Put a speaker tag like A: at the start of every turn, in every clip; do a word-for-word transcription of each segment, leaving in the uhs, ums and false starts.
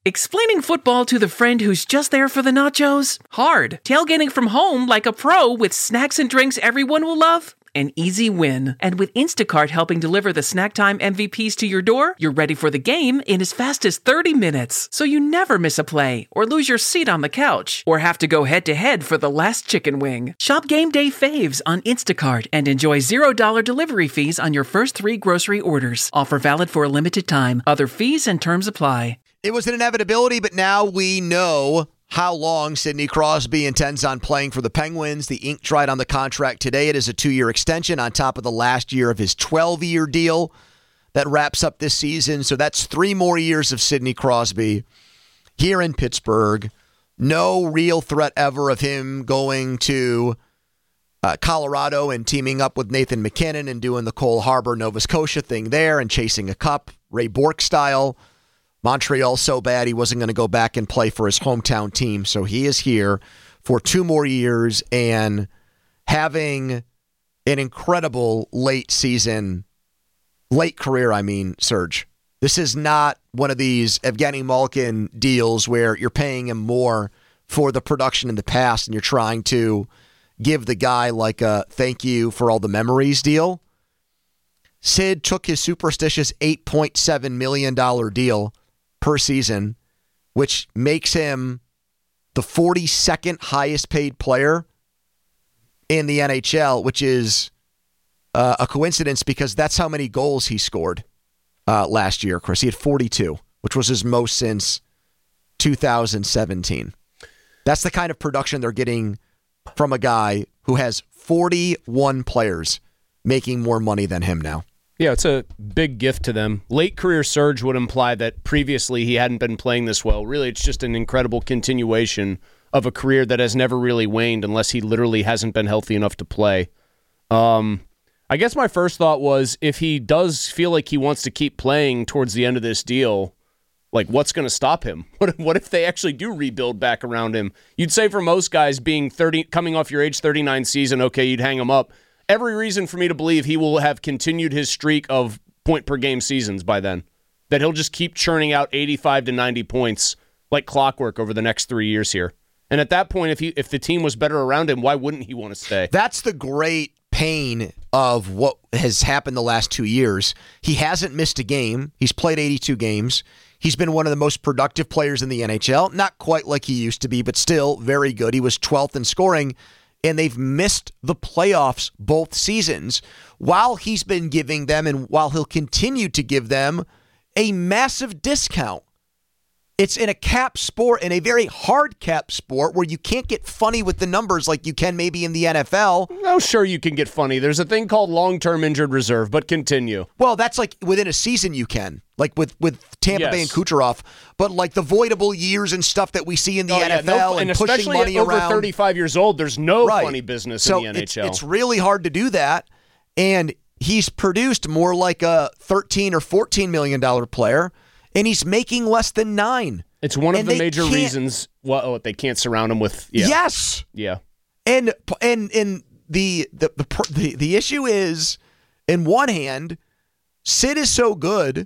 A: Explaining football to the friend who's just there for the nachos? Hard. Tailgating from home like a pro with snacks and drinks everyone will love? An easy win. And with Instacart helping deliver the snack time M V Ps to your door, you're ready for the game in as fast as thirty minutes. So you never miss a play, or lose your seat on the couch, or have to go head-to-head for the last chicken wing. Shop Game Day Faves on Instacart and enjoy zero dollars delivery fees on your first three grocery orders. Offer valid for a limited time. Other fees and terms apply.
B: It was an inevitability, but now we know how long Sidney Crosby intends on playing for the Penguins. The ink dried on the contract today. It is a two-year extension on top of the last year of his twelve-year deal that wraps up this season. So that's three more years of Sidney Crosby here in Pittsburgh. No real threat ever of him going to uh, Colorado and teaming up with Nathan MacKinnon and doing the Cole Harbor, Nova Scotia thing there and chasing a cup, Ray Bourque style. Montreal so bad he wasn't going to go back and play for his hometown team. So he is here for two more years and having an incredible late season, late career, I mean, Serge. This is not one of these Evgeny Malkin deals where you're paying him more for the production in the past and you're trying to give the guy like a thank you for all the memories deal. Sid took his superstitious eight point seven million dollars deal per season, which makes him the forty-second highest paid player in the N H L, which is uh, a coincidence because that's how many goals he scored uh, last year, Chris. He had forty-two, which was his most since two thousand seventeen. That's the kind of production they're getting from a guy who has forty-one players making more money than him now.
C: Yeah, it's a big gift to them. Late career surge would imply that previously he hadn't been playing this well. Really, it's just an incredible continuation of a career that has never really waned unless he literally hasn't been healthy enough to play. Um, I guess my first thought was if he does feel like he wants to keep playing towards the end of this deal, like what's going to stop him? What, what if they actually do rebuild back around him? You'd say for most guys being thirty, coming off your age thirty-nine season, okay, you'd hang him up. Every reason for me to believe he will have continued his streak of point-per-game seasons by then. That he'll just keep churning out eighty-five to ninety points like clockwork over the next three years here. And at that point, if he if the team was better around him, why wouldn't he want to stay?
B: That's the great pain of what has happened the last two years. He hasn't missed a game. He's played eighty-two games. He's been one of the most productive players in the N H L. Not quite like he used to be, but still very good. He was twelfth in scoring. And they've missed the playoffs both seasons while he's been giving them and while he'll continue to give them a massive discount. It's in a cap sport, in a very hard cap sport where you can't get funny with the numbers like you can maybe in the N F L.
C: Oh, sure you can get funny. There's a thing called long-term injured reserve, but continue.
B: Well, that's like within a season you can, like with, with Tampa
C: yes.
B: Bay and Kucherov. But like the voidable years and stuff that we see in the
C: oh,
B: N F L
C: yeah, no,
B: and,
C: and
B: pushing
C: especially
B: money
C: over
B: around.
C: thirty-five years old, there's no
B: right.
C: funny business
B: so
C: in the N H L.
B: It's, it's really hard to do that. And he's produced more like a thirteen or fourteen million dollars player, and he's making less than nine.
C: It's one of
B: and
C: the major
B: can't,
C: reasons well, oh, they can't surround him with. Yeah.
B: Yes.
C: Yeah.
B: And and and the the, the the the issue is, in one hand, Sid is so good,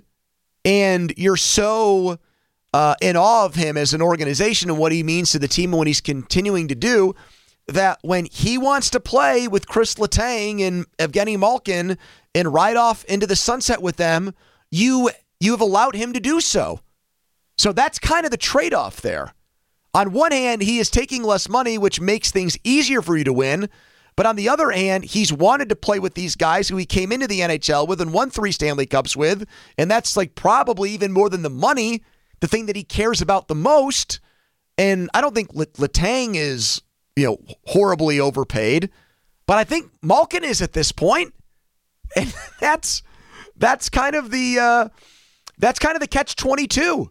B: and you're so uh, in awe of him as an organization and what he means to the team and what he's continuing to do, that when he wants to play with Chris Letang and Evgeny Malkin and ride off into the sunset with them, you you have allowed him to do so. So that's kind of the trade-off there. On one hand, he is taking less money, which makes things easier for you to win. But on the other hand, he's wanted to play with these guys who he came into the N H L with and won three Stanley Cups with. And that's like probably even more than the money, the thing that he cares about the most. And I don't think Letang is, you know, horribly overpaid. But I think Malkin is at this point. And that's that's kind of the uh, that's kind of the catch twenty-two.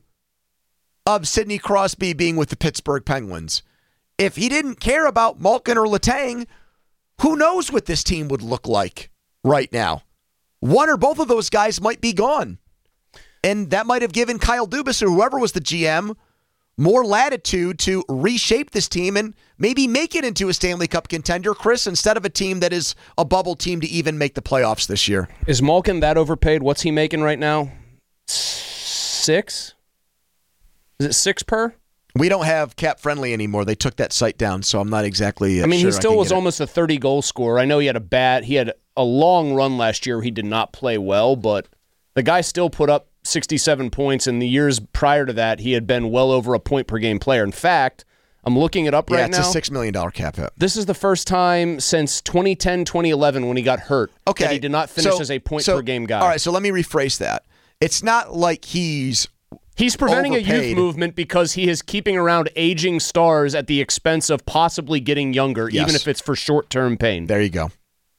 B: Of Sidney Crosby being with the Pittsburgh Penguins. If he didn't care about Malkin or Letang, who knows what this team would look like right now? One or both of those guys might be gone. And that might have given Kyle Dubas or whoever was the G M more latitude to reshape this team and maybe make it into a Stanley Cup contender, Chris, instead of a team that is a bubble team to even make the playoffs this year.
C: Is Malkin that overpaid? What's he making right now? Six? Is it six per?
B: We don't have Cap Friendly anymore. They took that site down, so I'm not exactly. Uh,
C: I mean,
B: sure
C: he still
B: I
C: was almost a thirty goal scorer. I know he had a bad, he had a long run last year where he did not play well, but the guy still put up sixty-seven points. In the years prior to that, he had been well over a point per game player. In fact, I'm looking it up
B: yeah,
C: right
B: it's
C: now.
B: It's a six million dollars cap hit.
C: This is the first time since twenty ten, twenty eleven when he got hurt
B: okay.
C: that he did not finish
B: so,
C: as a point
B: so,
C: per game guy.
B: All right, so let me rephrase that. It's not like he's
C: He's preventing
B: overpaid.
C: a youth movement because he is keeping around aging stars at the expense of possibly getting younger,
B: yes.
C: even if it's for short-term pain.
B: There you go.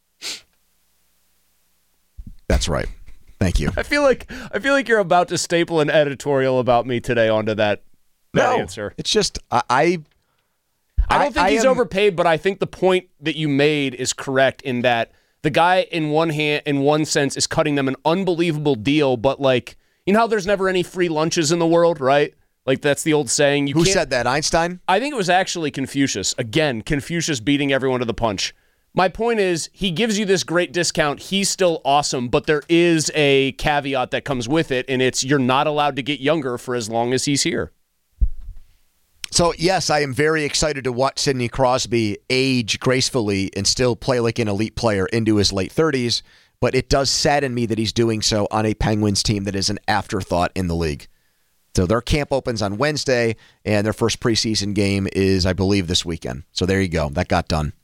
B: That's right. Thank you.
C: I feel like I feel like you're about to staple an editorial about me today onto that, that
B: no,
C: answer.
B: It's just I I,
C: I don't think
B: I
C: he's
B: am,
C: overpaid, but I think the point that you made is correct in that the guy in one hand in one sense is cutting them an unbelievable deal, but like you know how there's never any free lunches in the world, right? Like that's the old saying. You
B: Who
C: can't,
B: said that? Einstein?
C: I think it was actually Confucius. Again, Confucius beating everyone to the punch. My point is, he gives you this great discount. He's still awesome, but there is a caveat that comes with it, and it's you're not allowed to get younger for as long as he's here.
B: So, yes, I am very excited to watch Sidney Crosby age gracefully and still play like an elite player into his late thirties, but it does sadden me that he's doing so on a Penguins team that is an afterthought in the league. So their camp opens on Wednesday, and their first preseason game is, I believe, this weekend. So there you go. That got done.